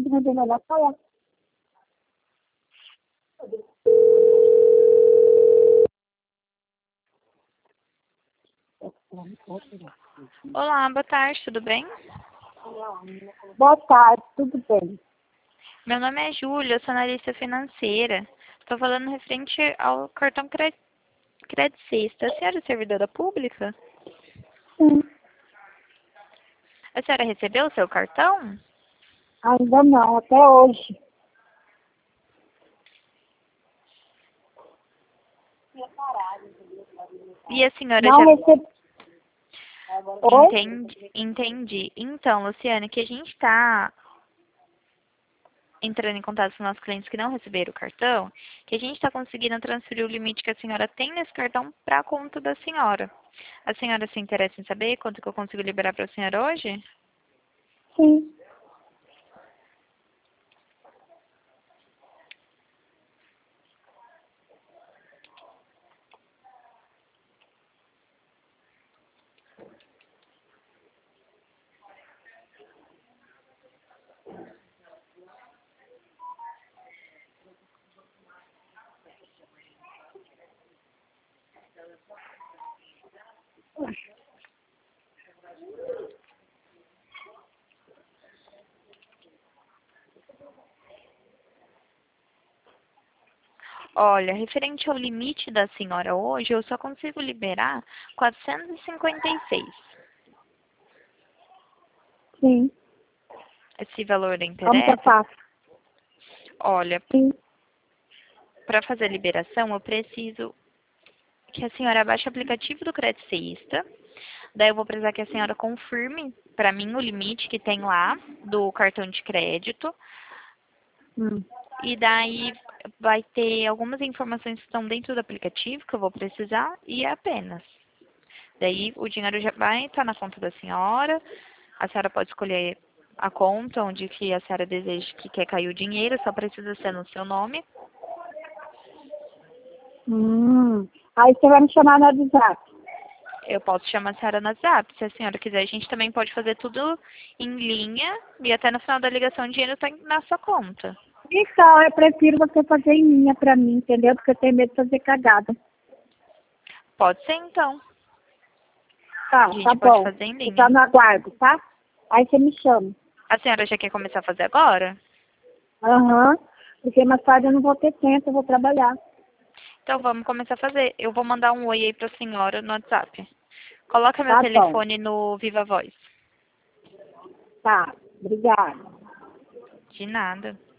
mas é melhor falar. Olá, boa tarde, tudo bem? Boa tarde, tudo bem? Meu nome é Júlia, eu sou analista financeira. Estou falando referente ao cartão Credicista. A senhora é servidora pública? Sim, A senhora recebeu o seu cartão? ainda não, até hoje. E a senhora Não já recebi. Oi? entendi. Então, Luciane, que a gente está entrando em contato com nossos clientes que não receberam o cartão, que a gente está conseguindo transferir o limite que a senhora tem nesse cartão para a conta da senhora. A senhora se interessa em saber quanto que eu consigo liberar para a senhora hoje? Sim. Olha, referente ao limite da senhora hoje, eu só consigo liberar 456. Sim. Esse valor da Como que eu interessa? faço? Olha, Sim. para fazer a liberação, eu preciso que a senhora baixe o aplicativo do Credicista. Daí eu vou precisar que a senhora confirme para mim o limite que tem lá do cartão de crédito. Hum. E daí vai ter algumas informações que estão dentro do aplicativo que eu vou precisar e é apenas. Daí o dinheiro já vai estar na conta da senhora. A senhora pode escolher a conta onde que a senhora deseja que quer cair o dinheiro, só precisa ser no seu nome. Aí você vai me chamar no WhatsApp. Eu posso chamar a senhora no WhatsApp. Se a senhora quiser, a gente também pode fazer tudo em linha e até no final da ligação o dinheiro está na sua conta. Então, eu prefiro você fazer em linha pra mim, entendeu? Porque eu tenho medo de fazer cagada. Pode ser então. Tá, A tá gente pode bom. fazer em Eu já linha. no aguardo, tá? Aí você me chama. A senhora já quer começar a fazer agora? Aham. Porque mais tarde eu não vou ter tempo, eu vou trabalhar. Então vamos começar a fazer. Eu vou mandar um oi aí para a senhora no WhatsApp. Coloca meu Tá bom. telefone no Viva Voz. Tá. Obrigada. De nada.